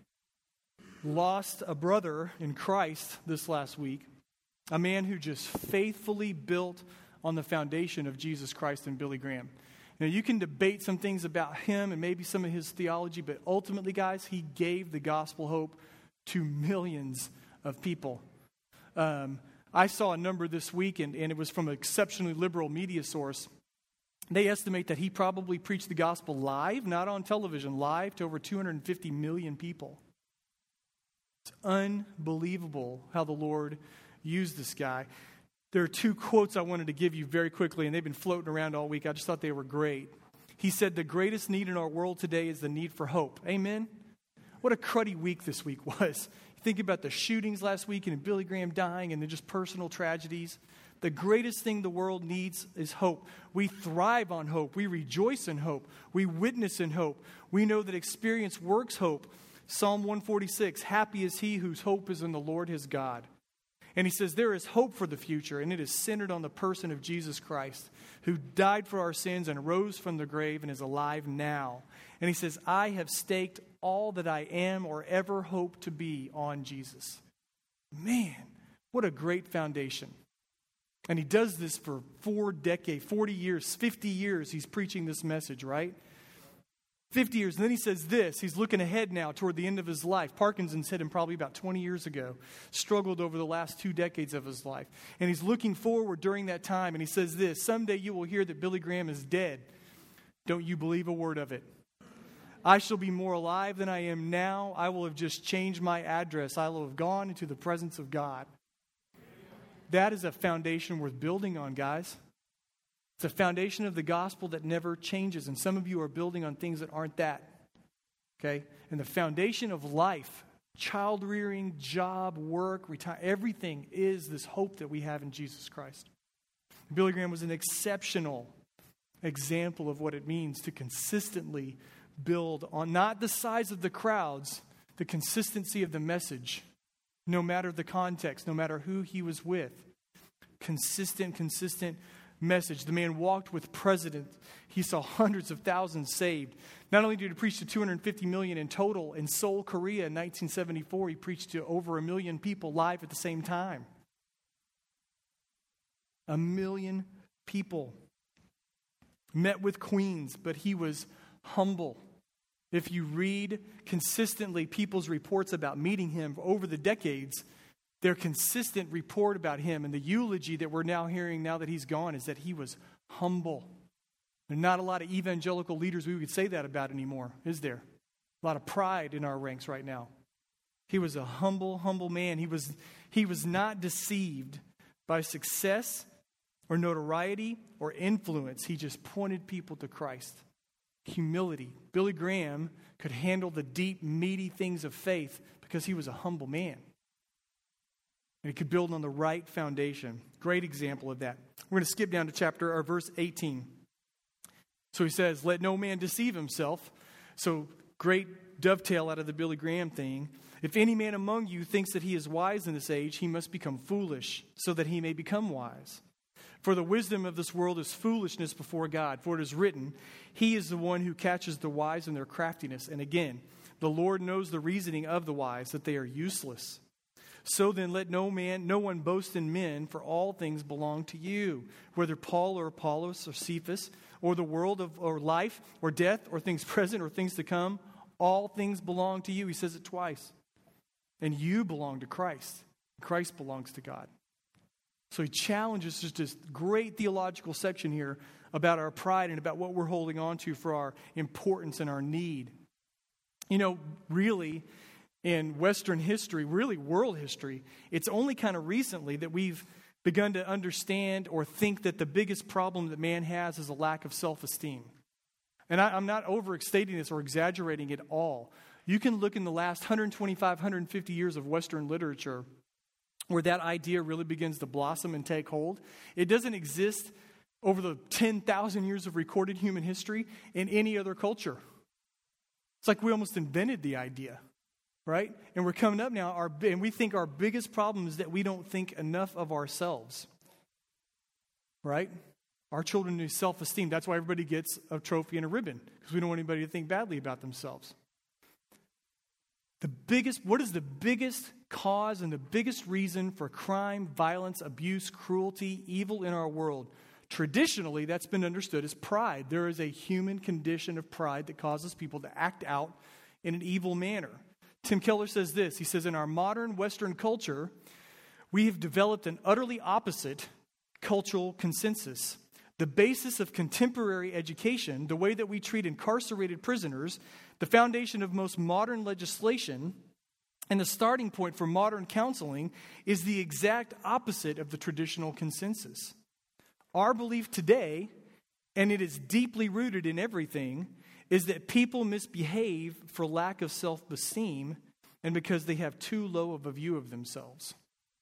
lost a brother in Christ this last week. A man who just faithfully built on the foundation of Jesus Christ and Billy Graham. Now, you can debate some things about him and maybe some of his theology, but ultimately, guys, he gave the gospel hope to millions of people. I saw a number this week, and it was from an exceptionally liberal media source. They estimate that he probably preached the gospel live, not on television, live to over 250 million people. It's unbelievable how the Lord used this guy. There are two quotes I wanted to give you very quickly, and they've been floating around all week. I just thought they were great. He said, the greatest need in our world today is the need for hope. Amen? What a cruddy week this week was. Think about the shootings last week and Billy Graham dying and then just personal tragedies. The greatest thing the world needs is hope. We thrive on hope. We rejoice in hope. We witness in hope. We know that experience works hope. Psalm 146, happy is he whose hope is in the Lord his God. And he says there is hope for the future, and it is centered on the person of Jesus Christ, who died for our sins and rose from the grave and is alive now. And he says, I have staked all that I am or ever hope to be on Jesus. Man, what a great foundation. And he does this for 40 years, 50 years he's preaching this message, right? 50 years. And then he says this. He's looking ahead now toward the end of his life. Parkinson's hit him probably about 20 years ago. Struggled over the last 2 decades of his life. And he's looking forward during that time. And he says this. Someday you will hear that Billy Graham is dead. Don't you believe a word of it. I shall be more alive than I am now. I will have just changed my address. I will have gone into the presence of God. That is a foundation worth building on, guys. It's a foundation of the gospel that never changes. And some of you are building on things that aren't that. Okay? And the foundation of life, child rearing, job, work, retire, everything is this hope that we have in Jesus Christ. Billy Graham was an exceptional example of what it means to consistently build on not the size of the crowds, the consistency of the message, no matter the context, no matter who he was with. Consistent message. The man walked with presidents. He saw hundreds of thousands saved. Not only did he preach to 250 million in total, in Seoul, Korea in 1974, he preached to over 1 million people live at the same time. 1 million people. Met with queens, but he was humble. If you read consistently people's reports about meeting him over the decades, their consistent report about him and the eulogy that we're now hearing now that he's gone is that he was humble. There's not a lot of evangelical leaders we would say that about anymore, is there? A lot of pride in our ranks right now. He was a humble man. He was not deceived by success or notoriety or influence. He just pointed people to Christ. Humility. Billy Graham could handle the deep, meaty things of faith because he was a humble man. And it could build on the right foundation. Great example of that. We're going to skip down to verse 18. So he says, let no man deceive himself. So great dovetail out of the Billy Graham thing. If any man among you thinks that he is wise in this age, he must become foolish, so that he may become wise. For the wisdom of this world is foolishness before God. For it is written, he is the one who catches the wise in their craftiness. And again, the Lord knows the reasoning of the wise, that they are useless. So then let no one boast in men, for all things belong to you. Whether Paul or Apollos or Cephas, or the world or life or death or things present or things to come, all things belong to you. He says it twice. And you belong to Christ. Christ belongs to God. So he challenges just this great theological section here about our pride and about what we're holding on to for our importance and our need. You know, really, in Western history, really world history, it's only kind of recently that we've begun to understand or think that the biggest problem that man has is a lack of self-esteem. And I'm not overstating this or exaggerating at all. You can look in the last 125, 150 years of Western literature where that idea really begins to blossom and take hold. It doesn't exist over the 10,000 years of recorded human history in any other culture. It's like we almost invented the idea, right? And we're coming up now, and we think our biggest problem is that we don't think enough of ourselves, right? Our children need self-esteem. That's why everybody gets a trophy and a ribbon, because we don't want anybody to think badly about themselves. What is the biggest cause and the biggest reason for crime, violence, abuse, cruelty, evil in our world? Traditionally, that's been understood as pride. There is a human condition of pride that causes people to act out in an evil manner. Tim Keller says this. He says, in our modern Western culture, we have developed an utterly opposite cultural consensus. The basis of contemporary education, the way that we treat incarcerated prisoners, the foundation of most modern legislation, and the starting point for modern counseling is the exact opposite of the traditional consensus. Our belief today, and it is deeply rooted in everything, is that people misbehave for lack of self-esteem and because they have too low of a view of themselves.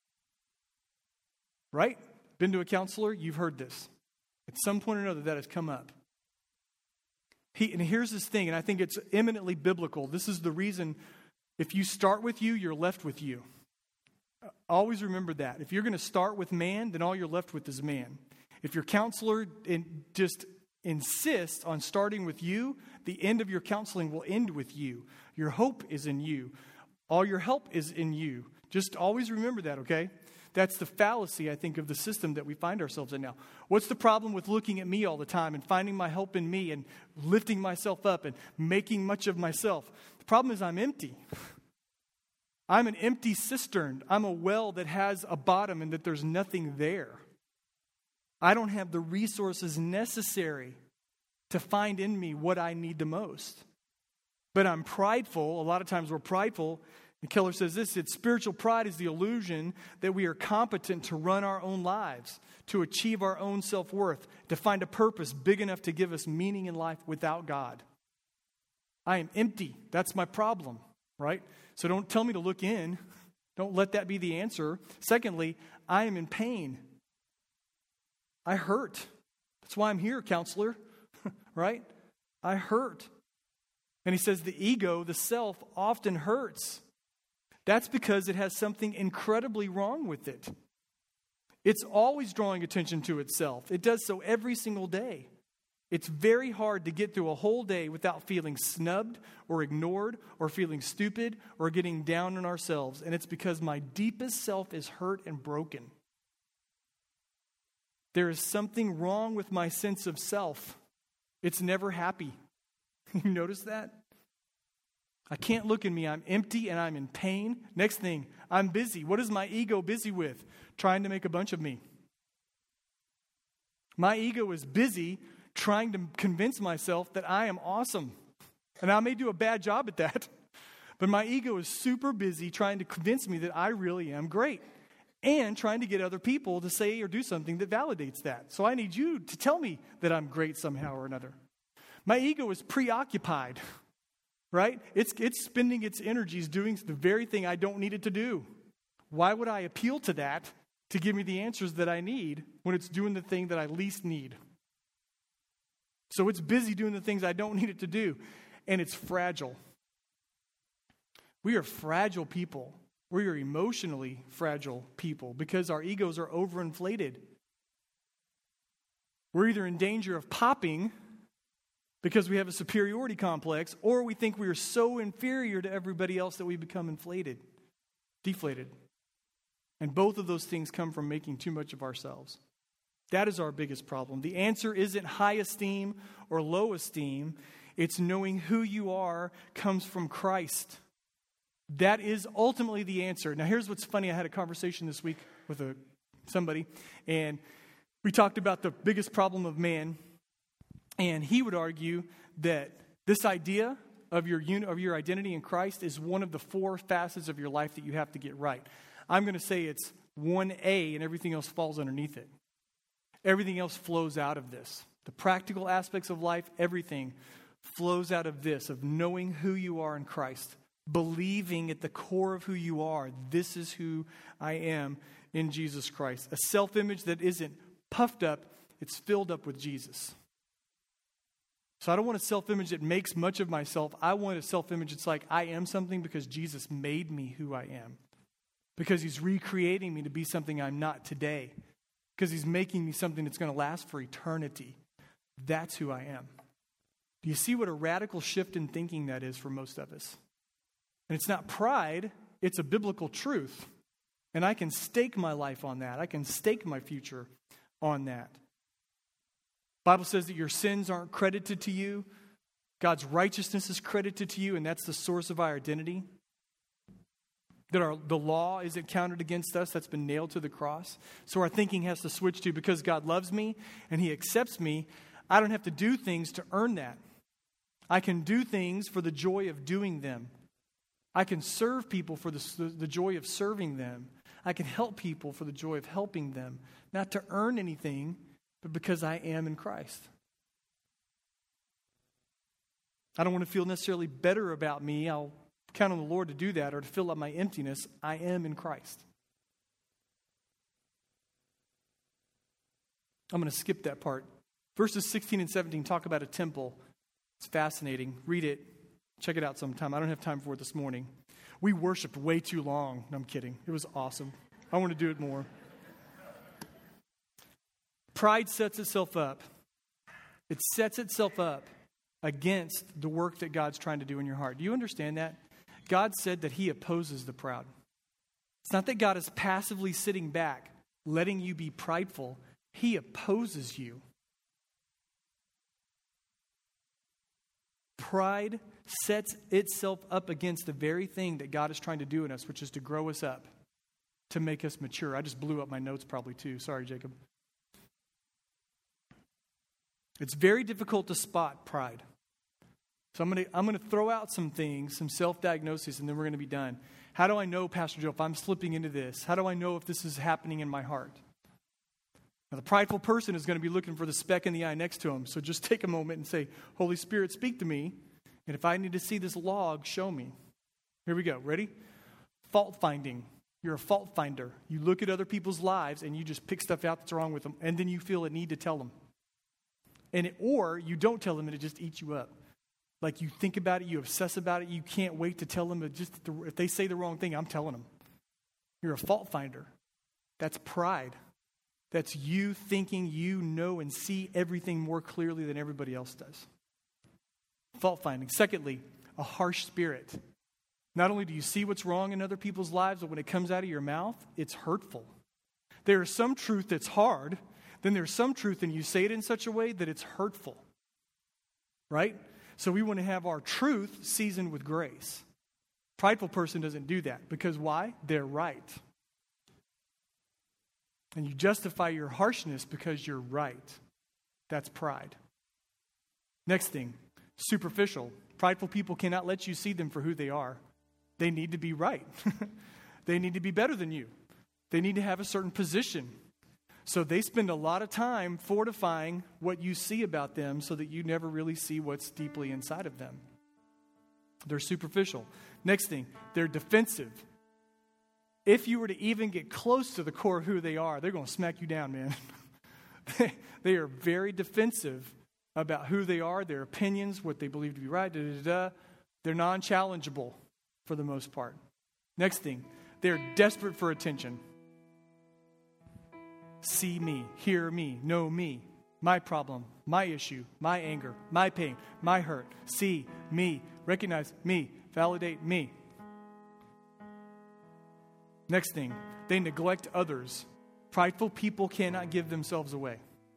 Right? Been to a counselor? You've heard this. At some point or another, that has come up. And here's this thing, and I think it's eminently biblical. This is the reason, if you start with you, you're left with you. Always remember that. If you're going to start with man, then all you're left with is man. If your counselor just insists on starting with you, the end of your counseling will end with you. Your hope is in you. All your help is in you. Just always remember that, okay? That's the fallacy, I think, of the system that we find ourselves in now. What's the problem with looking at me all the time and finding my help in me and lifting myself up and making much of myself? The problem is I'm empty. I'm an empty cistern. I'm a well that has a bottom and that there's nothing there. I don't have the resources necessary to find in me what I need the most. But I'm prideful. A lot of times we're prideful. And Keller says this, that spiritual pride is the illusion that we are competent to run our own lives, to achieve our own self-worth, to find a purpose big enough to give us meaning in life without God. I am empty. That's my problem, right? So don't tell me to look in. Don't let that be the answer. Secondly, I am in pain. I hurt. That's why I'm here, counselor, right? I hurt. And he says the ego, the self, often hurts. That's because it has something incredibly wrong with it. It's always drawing attention to itself. It does so every single day. It's very hard to get through a whole day without feeling snubbed or ignored or feeling stupid or getting down on ourselves. And it's because my deepest self is hurt and broken. There is something wrong with my sense of self. It's never happy. You notice that? I can't look in me. I'm empty and I'm in pain. Next thing, I'm busy. What is my ego busy with? Trying to make a bunch of me. My ego is busy trying to convince myself that I am awesome. And I may do a bad job at that. But my ego is super busy trying to convince me that I really am great. And trying to get other people to say or do something that validates that. So I need you to tell me that I'm great somehow or another. My ego is preoccupied, right? It's spending its energies doing the very thing I don't need it to do. Why would I appeal to that to give me the answers that I need when it's doing the thing that I least need? So it's busy doing the things I don't need it to do, and it's fragile. We are fragile people. We are emotionally fragile people because our egos are overinflated. We're either in danger of popping because we have a superiority complex, or we think we are so inferior to everybody else that we become deflated. And both of those things come from making too much of ourselves. That is our biggest problem. The answer isn't high esteem or low esteem. It's knowing who you are comes from Christ. That is ultimately the answer. Now, here's what's funny. I had a conversation this week with somebody, and we talked about the biggest problem of man, and he would argue that this idea of your identity in Christ is one of the 4 facets of your life that you have to get right. I'm going to say it's 1A, and everything else falls underneath it. Everything else flows out of this. The practical aspects of life, everything flows out of this, of knowing who you are in Christ, believing at the core of who you are, this is who I am in Jesus Christ. A self-image that isn't puffed up, it's filled up with Jesus. So I don't want a self-image that makes much of myself. I want a self-image that's like, I am something because Jesus made me who I am. Because he's recreating me to be something I'm not today. Because he's making me something that's going to last for eternity. That's who I am. Do you see what a radical shift in thinking that is for most of us? And it's not pride, it's a biblical truth. And I can stake my life on that. I can stake my future on that. The Bible says that your sins aren't credited to you. God's righteousness is credited to you, and that's the source of our identity. That the law isn't counted against us. That's been nailed to the cross. So our thinking has to switch to, because God loves me and he accepts me, I don't have to do things to earn that. I can do things for the joy of doing them. I can serve people for the joy of serving them. I can help people for the joy of helping them. Not to earn anything, but because I am in Christ. I don't want to feel necessarily better about me. I'll count on the Lord to do that, or to fill up my emptiness. I am in Christ. I'm going to skip that part. Verses 16 and 17 talk about a temple. It's fascinating. Read it. Check it out sometime. I don't have time for it this morning. We worshiped way too long. No, I'm kidding. It was awesome. I want to do it more. Pride sets itself up. It sets itself up against the work that God's trying to do in your heart. Do you understand that? God said that he opposes the proud. It's not that God is passively sitting back, letting you be prideful. He opposes you. Pride sets itself up against the very thing that God is trying to do in us, which is to grow us up, to make us mature. I just blew up my notes probably too. Sorry, Jacob. It's very difficult to spot pride. So I'm going to throw out some things, some self-diagnoses, and then we're going to be done. How do I know, Pastor Joe, if I'm slipping into this? How do I know if this is happening in my heart? Now, the prideful person is going to be looking for the speck in the eye next to him. So just take a moment and say, Holy Spirit, speak to me. And if I need to see this log, show me. Here we go. Ready? Fault finding. You're a fault finder. You look at other people's lives and you just pick stuff out that's wrong with them. And then you feel a need to tell them. Or you don't tell them and it just eats you up. Like you think about it, you obsess about it, you can't wait to tell them. If they say the wrong thing, I'm telling them. You're a fault finder. That's pride. That's you thinking you know and see everything more clearly than everybody else does. Fault finding. Secondly, a harsh spirit. Not only do you see what's wrong in other people's lives, but when it comes out of your mouth, it's hurtful. There is some truth that's hard, then there's some truth and you say it in such a way that it's hurtful. Right? So we want to have our truth seasoned with grace. Prideful person doesn't do that. Because why? They're right. And you justify your harshness because you're right. That's pride. Next thing, superficial. Prideful people cannot let you see them for who they are. They need to be right. They need to be better than you. They need to have a certain position. So they spend a lot of time fortifying what you see about them so that you never really see what's deeply inside of them. They're superficial. Next thing, they're defensive. if you were to even get close to the core of who they are, they're going to smack you down, man. They are very defensive about who they are, their opinions, what they believe to be right. They're non-challengeable for the most part. Next thing, they're desperate for attention. See me, hear me, know me, my problem, my issue, my anger, my pain, my hurt. See me, recognize me, validate me. Next thing, they neglect others. Prideful people cannot give themselves away.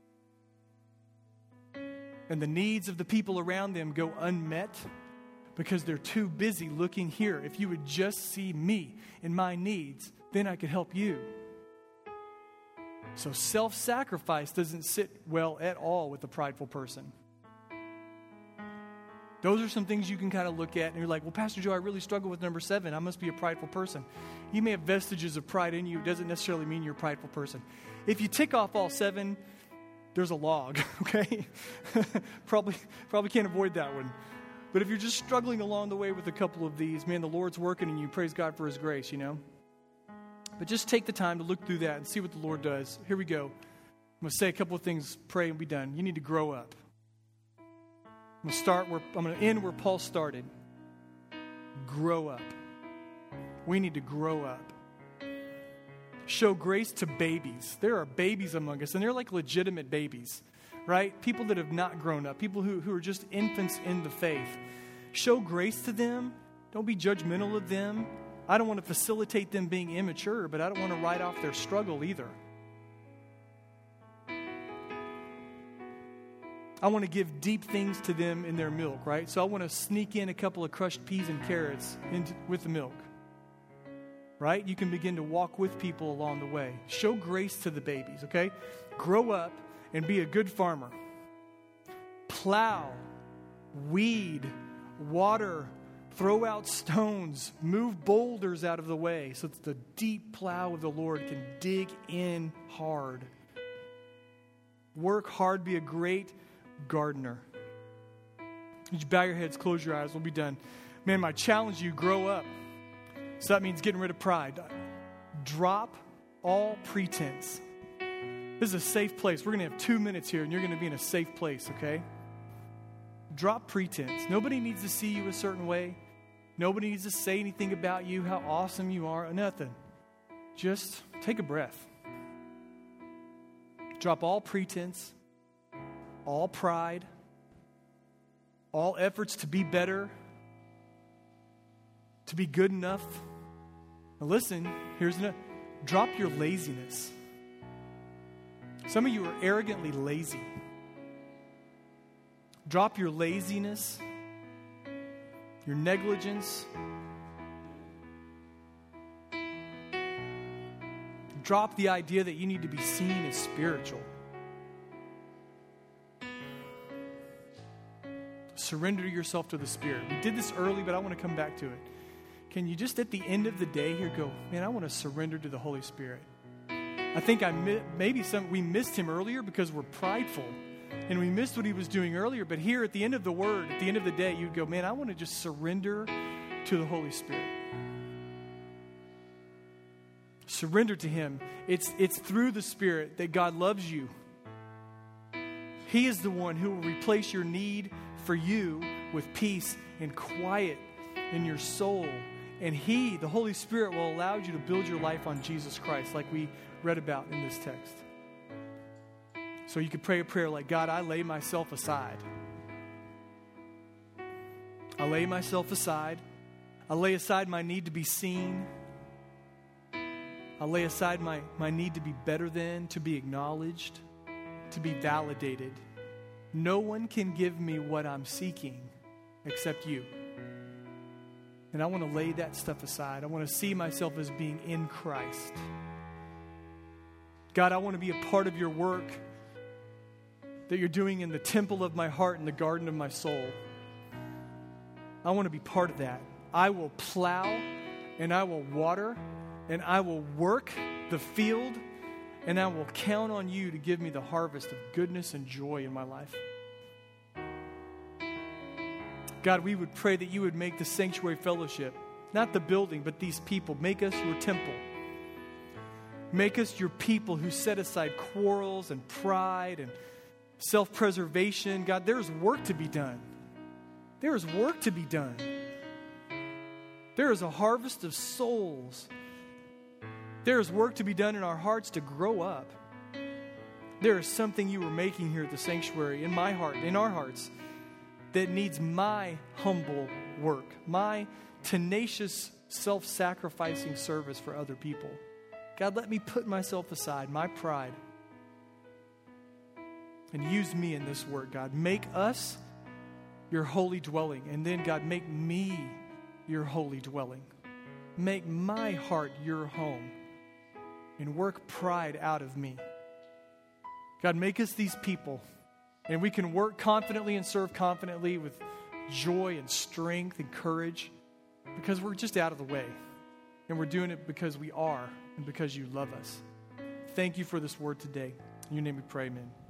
And the needs of the people around them go unmet because they're too busy looking here. If you would just see me and my needs, then I could help you. So self-sacrifice doesn't sit well at all with a prideful person. Those are some things you can kind of look at and you're like, well, Pastor Joe, I really struggle with number 7. I must be a prideful person. You may have vestiges of pride in you. It doesn't necessarily mean you're a prideful person. If you tick off all 7, there's a log, okay? Probably can't avoid that one. But if you're just struggling along the way with a couple of these, man, the Lord's working in you. Praise God for His grace, you know? But just take the time to look through that and see what the Lord does. Here we go. I'm going to say a couple of things, pray, and be done. You need to grow up. I'm going to end where Paul started. Grow up. We need to grow up. Show grace to babies. There are babies among us, and they're like legitimate babies, right? People that have not grown up, people who are just infants in the faith. Show grace to them. Don't be judgmental of them. I don't want to facilitate them being immature, but I don't want to write off their struggle either. I want to give deep things to them in their milk, right? So I want to sneak in a couple of crushed peas and carrots with the milk, right? You can begin to walk with people along the way. Show grace to the babies, okay? Grow up and be a good farmer. Plow, weed, water, throw out stones, move boulders out of the way so that the deep plow of the Lord can dig in hard. Work hard, be a great gardener. Would you bow your heads, close your eyes, we'll be done. Man, my challenge you, grow up. So that means getting rid of pride. Drop all pretense. This is a safe place. We're going to have 2 minutes here, and you're going to be in a safe place, okay? Drop pretense. Nobody needs to see you a certain way. Nobody needs to say anything about you, how awesome you are, nothing. Just take a breath. Drop all pretense, all pride, all efforts to be better, to be good enough. Now listen, drop your laziness. Some of you are arrogantly lazy. Drop your laziness, your negligence. Drop the idea that you need to be seen as spiritual. Surrender yourself to the Spirit. We did this early, but I want to come back to it. Can you just at the end of the day here go, man, I want to surrender to the Holy Spirit. I think we missed Him earlier because we're prideful. And we missed what He was doing earlier. But here at the end of the word, at the end of the day, you'd go, man, I want to just surrender to the Holy Spirit. Surrender to Him. It's through the Spirit that God loves you. He is the one who will replace your need for you with peace and quiet in your soul. And He, the Holy Spirit, will allow you to build your life on Jesus Christ like we read about in this text. So you could pray a prayer like, God, I lay myself aside. I lay myself aside. I lay aside my need to be seen. I lay aside my need to be better than, to be acknowledged, to be validated. No one can give me what I'm seeking except You. And I want to lay that stuff aside. I want to see myself as being in Christ. God, I want to be a part of Your work that You're doing in the temple of my heart and the garden of my soul. I want to be part of that. I will plow and I will water and I will work the field and I will count on You to give me the harvest of goodness and joy in my life. God, we would pray that You would make the Sanctuary Fellowship, not the building, but these people, make us Your temple. Make us your people who set aside quarrels and pride and self-preservation. God, there's work to be done. There is work to be done. There is a harvest of souls. There is work to be done in our hearts to grow up. There is something you are making here at the sanctuary, in my heart, in our hearts, that needs my humble work, my tenacious, self-sacrificing service for other people. God, let me put myself aside, my pride, and use me in this work, God. Make us your holy dwelling. And then, God, make me your holy dwelling. Make my heart your home. And work pride out of me. God, make us these people. And we can work confidently and serve confidently with joy and strength and courage because we're just out of the way. And we're doing it because we are and because you love us. Thank you for this word today. In your name we pray, amen.